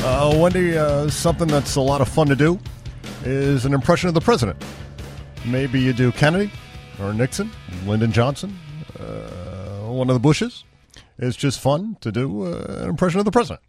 Wendy, something that's a lot of fun to do is an impression of the president. Maybe you do Kennedy or Nixon, Lyndon Johnson, one of the Bushes. It's just fun to do an impression of the president.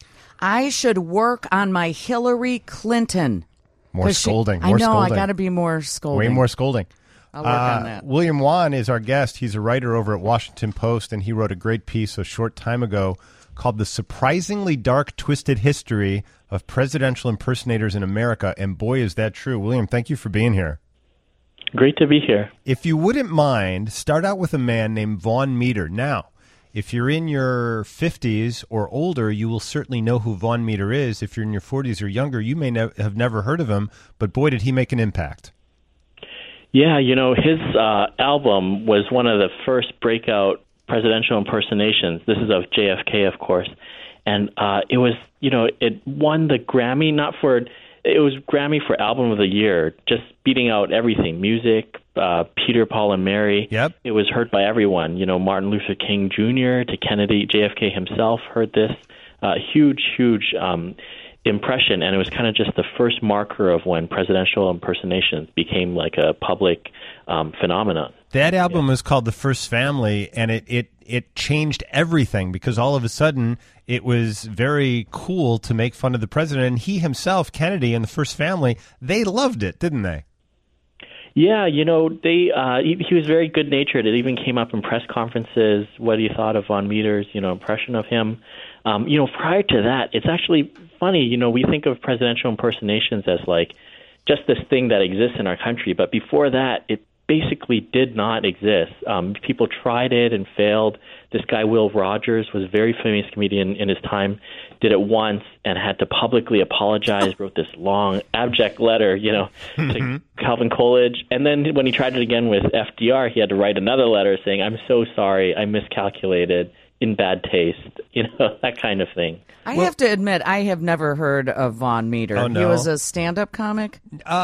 I should work on my Hillary Clinton. More scolding. I know, I got to be more scolding. Way more scolding. I'll work on that. William Wan is our guest. He's a writer over at Washington Post, and he wrote a great piece a short time ago called The Surprisingly Dark, Twisted History of Presidential Impersonators in America. And boy, is that true. William, thank you for being here. Great to be here. If you wouldn't mind, start out with a man named Vaughn Meader. Now, if you're in your 50s or older, you will certainly know who Vaughn Meader is. If you're in your 40s or younger, you may have never heard of him, but boy, did he make an impact. Yeah, his album was one of the first breakout presidential impersonations. This is of JFK, of course. And it was, it won the Grammy, it was Grammy for Album of the Year, just beating out everything, music, Peter, Paul, and Mary. Yep. It was heard by everyone. Martin Luther King Jr. to Kennedy, JFK himself heard this. Huge impression, and it was kind of just the first marker of when presidential impersonations became like a public phenomenon. That album was called The First Family, and it changed everything because all of a sudden it was very cool to make fun of the president. And he himself, Kennedy and The First Family, they loved it, didn't they? Yeah, he was very good-natured. It even came up in press conferences, what he thought of Von Meader's, impression of him. Prior to that, it's actually funny, we think of presidential impersonations as like just this thing that exists in our country. But before that, it basically did not exist. People tried it and failed. This guy, Will Rogers, was a very famous comedian in his time, did it once and had to publicly apologize, wrote this long, abject letter, to Calvin Coolidge. And then when he tried it again with FDR, he had to write another letter saying, "I'm so sorry, I miscalculated, in bad taste," that kind of thing. I have to admit, I have never heard of Vaughn Meader. Oh, no? He was a stand-up comic?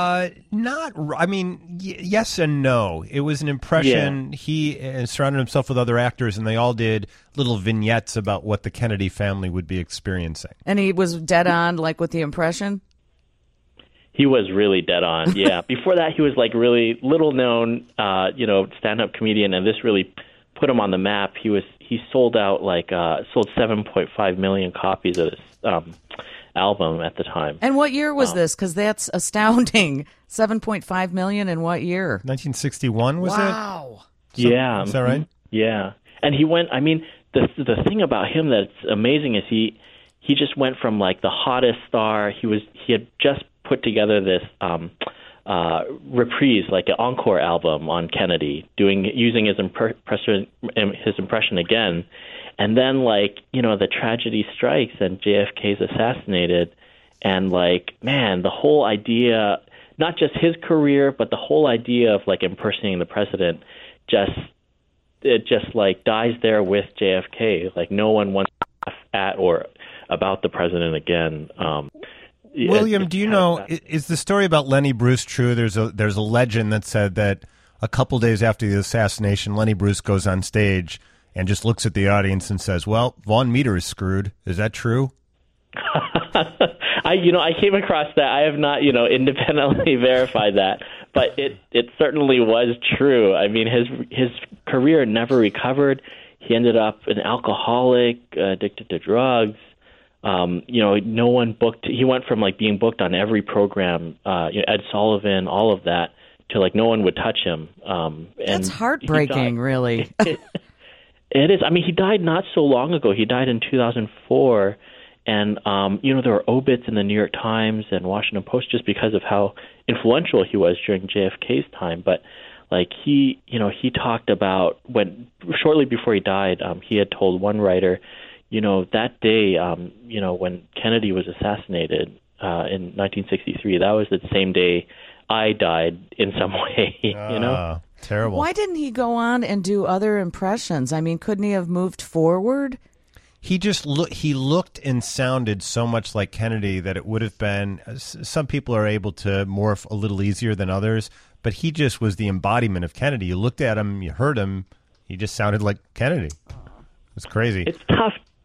Yes and no. It was an impression. Yeah. He surrounded himself with other actors, and they all did little vignettes about what the Kennedy family would be experiencing. And he was dead on, like with the impression? He was really dead on, yeah. Before that, he was like really little known, stand-up comedian, and this really put him on the map. He sold out sold 7.5 million copies of this album at the time. And what year was this? Because that's astounding. 7.5 million in what year? 1961 was it? Wow. Yeah. Is that right? Yeah. And he went. I mean, the thing about him that's amazing is he just went from like the hottest star. He had just put together this reprise, like an encore album on Kennedy, using his impression again, and then the tragedy strikes and JFK is assassinated, and the whole idea, not just his career, but the whole idea of impersonating the president, just dies there with JFK. Like no one wants to laugh at or about the president again. William, do you know, is the story about Lenny Bruce true? There's a legend that said that a couple days after the assassination, Lenny Bruce goes on stage and just looks at the audience and says, "Well, Vaughn Meader is screwed." Is that true? I came across that. I have not, independently verified that, but it certainly was true. I mean, his career never recovered. He ended up an alcoholic, addicted to drugs. No one booked. He went from being booked on every program, Ed Sullivan, all of that, to no one would touch him. That's heartbreaking, really. It is. I mean, he died not so long ago. He died in 2004, and there were obits in the New York Times and Washington Post just because of how influential he was during JFK's time. But he talked about shortly before he died, he had told one writer, that day, when Kennedy was assassinated in 1963, that was the same day I died in some way, Terrible. Why didn't he go on and do other impressions? I mean, couldn't he have moved forward? He just looked and sounded so much like Kennedy that it would have been, some people are able to morph a little easier than others, but he just was the embodiment of Kennedy. You looked at him, you heard him, he just sounded like Kennedy. It's crazy. It's tough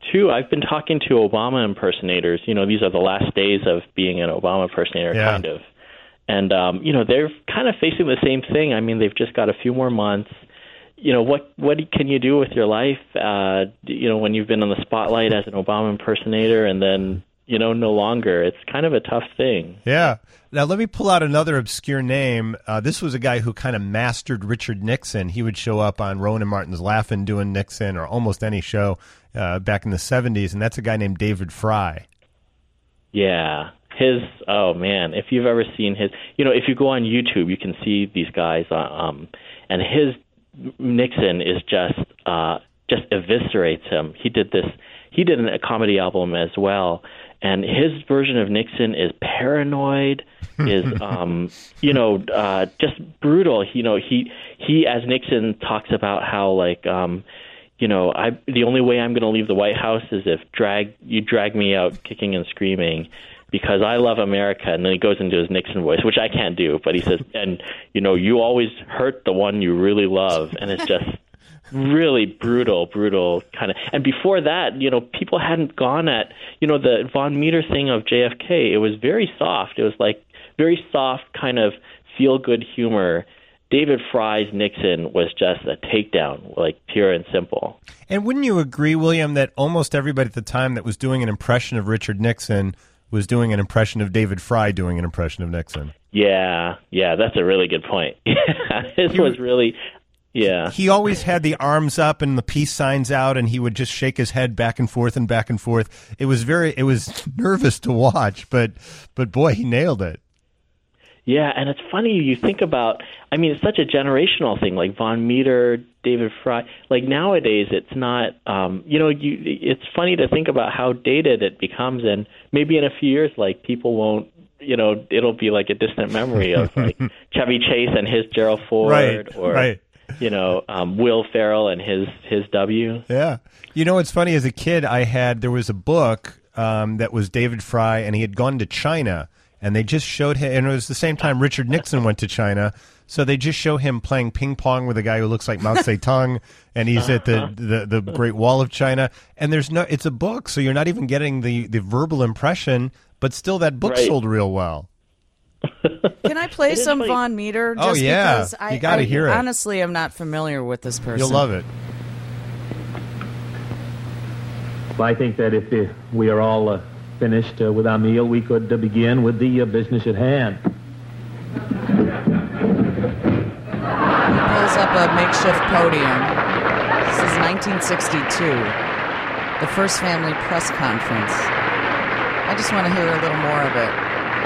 true. I've been talking to Obama impersonators. These are the last days of being an Obama impersonator, kind of. And, they're kind of facing the same thing. I mean, they've just got a few more months. What can you do with your life, when you've been on the spotlight as an Obama impersonator and then, no longer? It's kind of a tough thing. Yeah. Now, let me pull out another obscure name. This was a guy who kind of mastered Richard Nixon. He would show up on Rowan and Martin's Laugh-In doing Nixon or almost any show back in the 70s, and that's a guy named David Frye. Yeah. Oh, man, if you've ever seen his, if you go on YouTube, you can see these guys, and his Nixon is just eviscerates him. He did a comedy album as well, and his version of Nixon is paranoid, is just brutal. He as Nixon talks about how the only way I'm going to leave the White House is if you drag me out kicking and screaming, because I love America. And then he goes into his Nixon voice, which I can't do, but he says, and you always hurt the one you really love, and it's just really brutal kind of. And before that, people hadn't gone at, the Von Meter thing of JFK. It was very soft. It was like very soft kind of feel-good humor. David Frye's Nixon was just a takedown, like pure and simple. And wouldn't you agree, William, that almost everybody at the time that was doing an impression of Richard Nixon was doing an impression of David Frye doing an impression of Nixon? Yeah, that's a really good point. His was really... Yeah. He always had the arms up and the peace signs out, and he would just shake his head back and forth and back and forth. It was nervous to watch, but boy, he nailed it. Yeah, and it's funny, you think about, it's such a generational thing, like Von Meter, David Frye. Like nowadays, it's not, it's funny to think about how dated it becomes, and maybe in a few years, like people won't, it'll be like a distant memory of like Chevy Chase and his Gerald Ford, right. Will Ferrell and his W. Yeah. It's funny, as a kid, there was a book that was David Frye, and he had gone to China, and they just showed him, and it was the same time Richard Nixon went to China, so they just show him playing ping pong with a guy who looks like Mao Zedong, and he's at the Great Wall of China, and it's a book, so you're not even getting the verbal impression, but still that book sold real well. Can I play some Von Meter? Oh, yeah. Because you got to hear it. Honestly, I'm not familiar with this person. You'll love it. Well, I think that if we are all finished with our meal, we could begin with the business at hand. He pulls up a makeshift podium. This is 1962, the First Family press conference. I just want to hear a little more of it.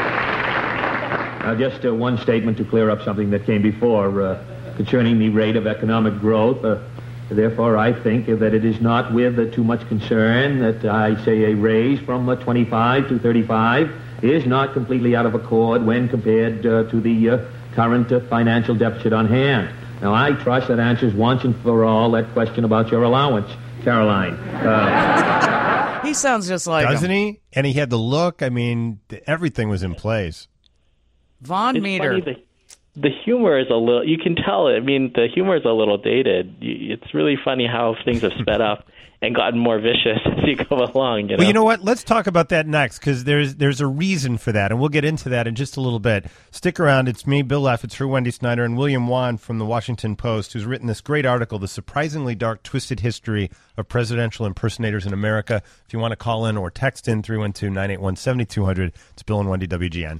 Just one statement to clear up something that came before concerning the rate of economic growth. Therefore, I think that it is not with too much concern that I say a raise from 25 to 35 is not completely out of accord when compared to the current financial deficit on hand. Now, I trust that answers once and for all that question about your allowance, Caroline. He sounds just like Doesn't him. he? And he had the look. Everything was in place. Von Meter. Funny, the humor is a little, you can tell, the humor is a little dated. It's really funny how things have sped up and gotten more vicious as you go along. Well, you know what? Let's talk about that next, because there's a reason for that, and we'll get into that in just a little bit. Stick around. It's me, Bill Leff. It's her, Wendy Snyder, and William Wan from the Washington Post, who's written this great article, The Surprisingly Dark, Twisted History of Presidential Impersonators in America. If you want to call in or text in, 312-981-7200. It's Bill and Wendy, WGN.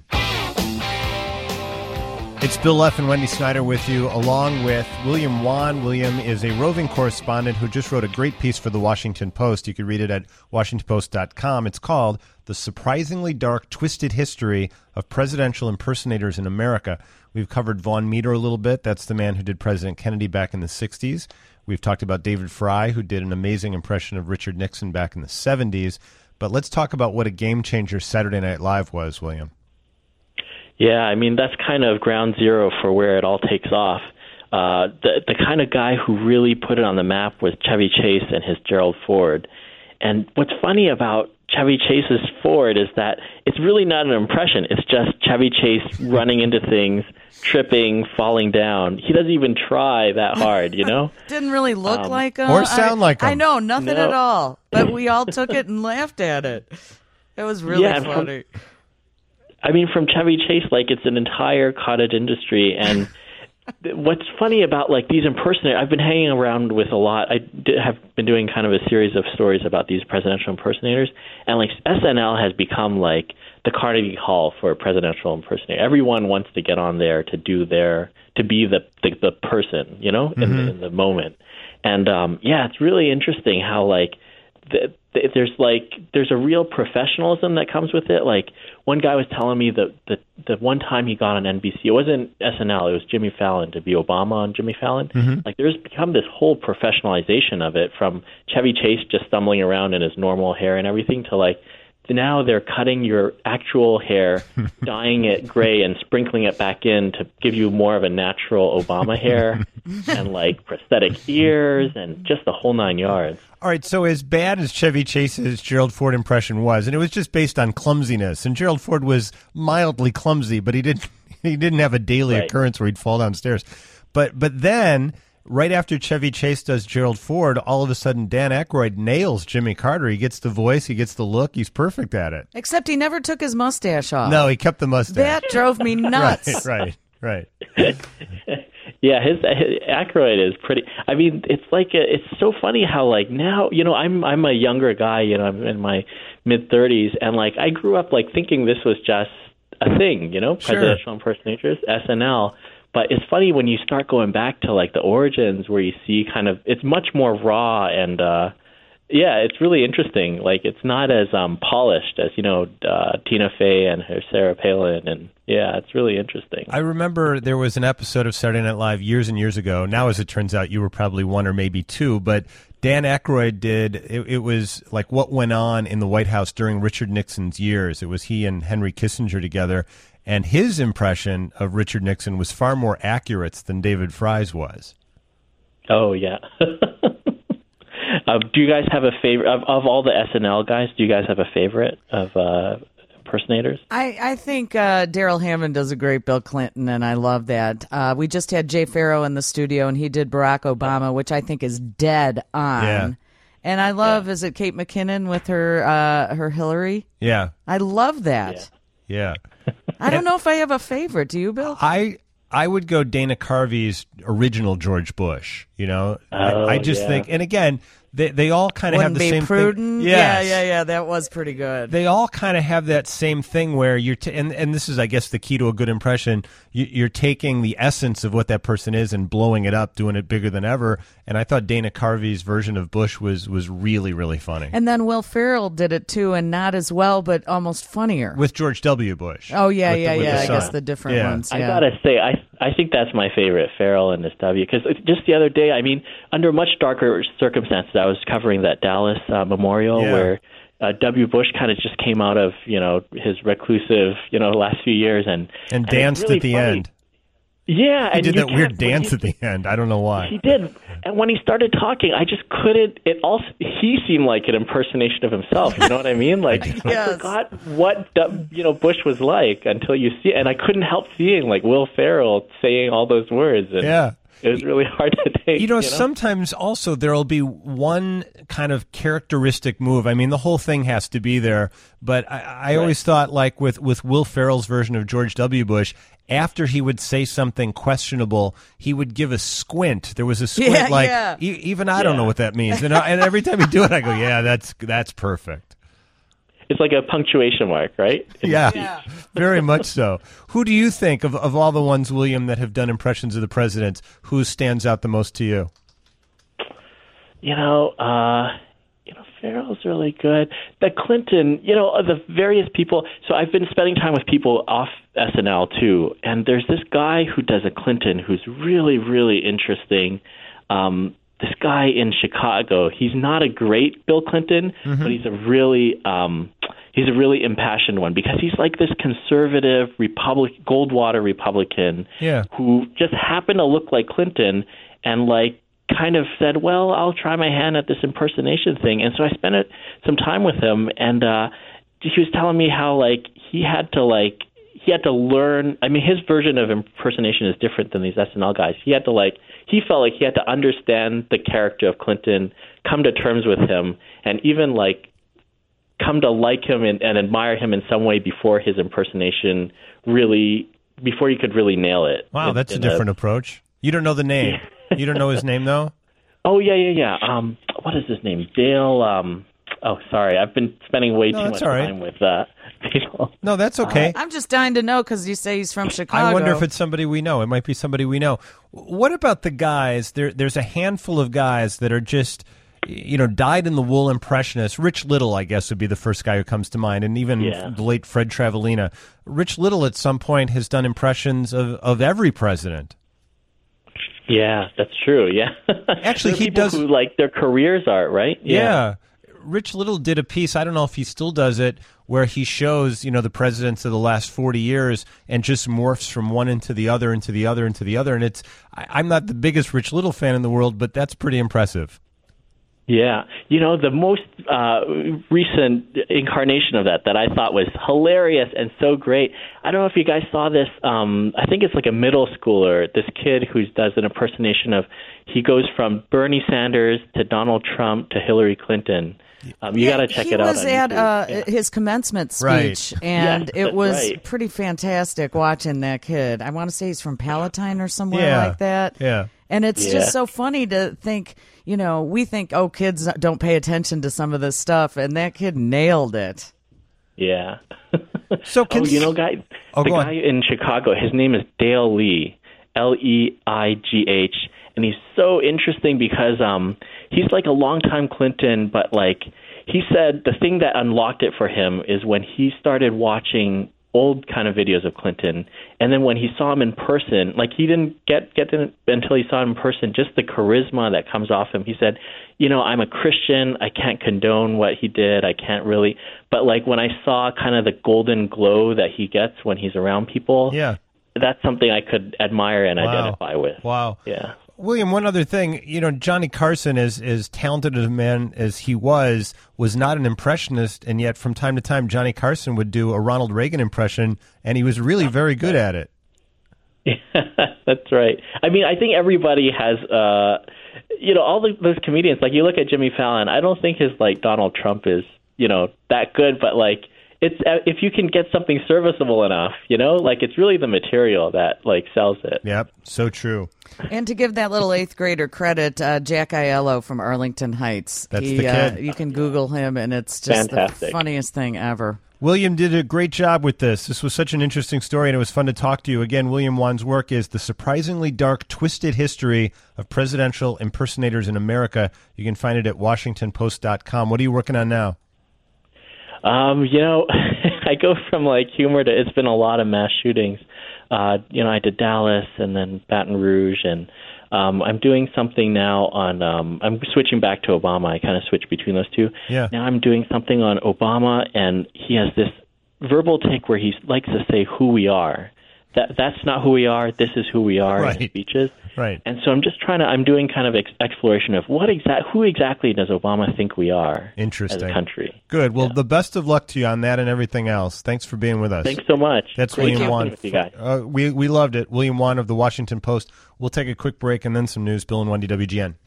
It's Bill Leff and Wendy Snyder with you, along with William Wan. William is a roving correspondent who just wrote a great piece for the Washington Post. You can read it at WashingtonPost.com. It's called The Surprisingly Dark, Twisted History of Presidential Impersonators in America. We've covered Von Meter a little bit. That's the man who did President Kennedy back in the 60s. We've talked about David Frye, who did an amazing impression of Richard Nixon back in the 70s. But let's talk about what a game changer Saturday Night Live was, William. Yeah, that's kind of ground zero for where it all takes off. The kind of guy who really put it on the map was Chevy Chase and his Gerald Ford. And what's funny about Chevy Chase's Ford is that it's really not an impression. It's just Chevy Chase running into things, tripping, falling down. He doesn't even try that hard, you know? Didn't really look like him. Or sound like him. I know, nothing No. at all. But we all took it and laughed at it. It was really Yeah, and funny. From Chevy Chase, like, it's an entire cottage industry. And what's funny about, like, these impersonators, I've been hanging around with a lot. Have been doing kind of a series of stories about these presidential impersonators. And, like, SNL has become, like, the Carnegie Hall for presidential impersonator. Everyone wants to get on there to do to be the person, you know, in the moment. And, it's really interesting how, like, there's a real professionalism that comes with it. Like, one guy was telling me that the one time he got on NBC, it wasn't SNL, it was Jimmy Fallon, to be Obama on Jimmy Fallon. Like, there's become this whole professionalization of it, from Chevy Chase just stumbling around in his normal hair and everything to, like, now they're cutting your actual hair, dyeing it gray and sprinkling it back in to give you more of a natural Obama hair, and, like, prosthetic ears and just the whole 9 yards. All right, so as bad as Chevy Chase's Gerald Ford impression was, and it was just based on clumsiness, and Gerald Ford was mildly clumsy, but he didn't have a daily occurrence where he'd fall downstairs. But then, right after Chevy Chase does Gerald Ford, all of a sudden Dan Aykroyd nails Jimmy Carter. He gets the voice, he gets the look, he's perfect at it. Except he never took his mustache off. No, he kept the mustache. That drove me nuts. Right. Yeah, his Aykroyd is pretty. I mean, it's like it's so funny how, like, now, you know, I'm a younger guy, you know, I'm in my mid-30s, and, like, I grew up, like, thinking this was just a thing, you know, presidential impersonators, SNL. But it's funny when you start going back to, like, the origins, where you see kind of, it's much more raw, and it's really interesting. Like, it's not as polished as, you know, Tina Fey and her Sarah Palin, and it's really interesting. I remember there was an episode of Saturday Night Live years and years ago. Now, as it turns out, you were probably one or maybe two, but Dan Aykroyd did, it was like what went on in the White House during Richard Nixon's years. It was he and Henry Kissinger together, and his impression of Richard Nixon was far more accurate than David Fry's was. Oh, yeah. Do you guys have a favorite of all the SNL guys? Do you guys have a favorite of impersonators? I think Daryl Hammond does a great Bill Clinton, and I love that. We just had Jay Farrow in the studio, and he did Barack Obama, which I think is dead on. Yeah. And I love, is it Kate McKinnon with her Hillary? Yeah. I love that. Yeah. I don't know if I have a favorite. Do you, Bill? I would go Dana Carvey's original George Bush. You know, I just think, and again, they all kind of have the same prudent. thing. Yes. Yeah. That was pretty good. They all kind of have that same thing where you're, and this is, I guess, the key to a good impression. You're taking the essence of what that person is and blowing it up, doing it bigger than ever. And I thought Dana Carvey's version of Bush was really, really funny. And then Will Ferrell did it too, and not as well, but almost funnier. With George W. Bush. Oh, yeah. With I the guess son. the different ones. Yeah. I gotta say, I think that's my favorite, Ferrell and his W, because just the other day, I mean, under much darker circumstances, I was covering that Dallas memorial where W. Bush kind of just came out of, you know, his reclusive, you know, last few years and danced really at the funny. end. Yeah, he and did that weird dance at the end. I don't know why. He did, and when he started talking, I just couldn't. He seemed like an impersonation of himself. You know what I mean? Like I forgot what Bush was like until you see it, and I couldn't help seeing like Will Ferrell saying all those words. And it was really hard to take. You know, sometimes also there will be one kind of characteristic move. I mean, the whole thing has to be there, but I always thought, like with Will Ferrell's version of George W. Bush, after he would say something questionable, he would give a squint. There was a squint, even I don't know what that means. And every time he'd do it, I go, yeah, that's perfect. It's like a punctuation mark, right? Yeah, very much so. Who do you think, of all the ones, William, that have done impressions of the president, who stands out the most to you? Farrell's really good. The Clinton, the various people. So I've been spending time with people off SNL too, and there's this guy who does a Clinton who's really, really interesting. This guy in Chicago, he's not a great Bill Clinton, but he's a really impassioned one because he's like this conservative Goldwater Republican who just happened to look like Clinton and like kind of said, well, I'll try my hand at this impersonation thing. And so I spent some time with him, and he was telling me how like he had to he had to learn. I mean, his version of impersonation is different than these SNL guys. He had to he felt like he had to understand the character of Clinton, come to terms with him, and even come to like him and admire him in some way before his impersonation before he could really nail it. Wow, that's a different approach. You don't know the name. You don't know his name, though? Oh, yeah. What is his name? Dale, sorry. I've been spending way too much time with people. No, that's okay. I'm just dying to know because you say he's from Chicago. I wonder if it's somebody we know. It might be somebody we know. What about the guys? There's a handful of guys that are just, dyed-in-the-wool impressionists. Rich Little, I guess, would be the first guy who comes to mind, and even the late Fred Travalena. Rich Little, at some point, has done impressions of every president. Yeah, that's true. Yeah, actually, he does. Who their careers are right. Yeah. Rich Little did a piece. I don't know if he still does it, where he shows the presidents of the last 40 years and just morphs from one into the other, into the other, into the other. And I'm not the biggest Rich Little fan in the world, but that's pretty impressive. Yeah. The most recent incarnation of that I thought was hilarious and so great. I don't know if you guys saw this. I think it's like a middle schooler, this kid who does an impersonation of, he goes from Bernie Sanders to Donald Trump to Hillary Clinton. You got to check it out. He was at his commencement speech, and it was pretty fantastic watching that kid. I want to say he's from Palatine or somewhere like that. Yeah. And it's just so funny to think, we think, kids don't pay attention to some of this stuff, and that kid nailed it. Yeah. So guy in Chicago, his name is Dale Lee, Leigh, and he's so interesting because he's like a longtime Clinton, but he said the thing that unlocked it for him is when he started watching old kind of videos of Clinton, and then when he saw him in person, he didn't get it until he saw him in person, just the charisma that comes off him. He said, I'm a Christian, I can't condone what he did, I can't really, but when I saw kind of the golden glow that he gets when he's around people, that's something I could admire and identify with. Wow. Yeah. William, one other thing, Johnny Carson, as talented a man as he was not an impressionist, and yet from time to time Johnny Carson would do a Ronald Reagan impression, and he was really very good at it. Yeah, that's right. I mean, I think everybody has, all those comedians, you look at Jimmy Fallon, I don't think his, Donald Trump is, that good, but, it's if you can get something serviceable enough, it's really the material that sells it. Yep, so true. And to give that little 8th grader credit, Jack Aiello from Arlington Heights. That's the kid. You can Google him, and it's just fantastic. The funniest thing ever. William did a great job with this. This was such an interesting story, and it was fun to talk to you. Again, William Wan's work is The Surprisingly Dark, Twisted History of Presidential Impersonators in America. You can find it at WashingtonPost.com. What are you working on now? I go from humor to, it's been a lot of mass shootings. I did Dallas and then Baton Rouge, and I'm doing something now on, I'm switching back to Obama. I kind of switch between those two. Yeah. Now I'm doing something on Obama, and he has this verbal tick where he likes to say who we are. That's not who we are. This is who we are in his speeches. Right. And so I'm doing kind of exploration of who exactly does Obama think we are as a country. Good. Well, the best of luck to you on that and everything else. Thanks for being with us. Thanks so much. That's Great William Wan. With you guys. We loved it. William Wan of the Washington Post. We'll take a quick break and then some news. Bill and Wendy, WGN.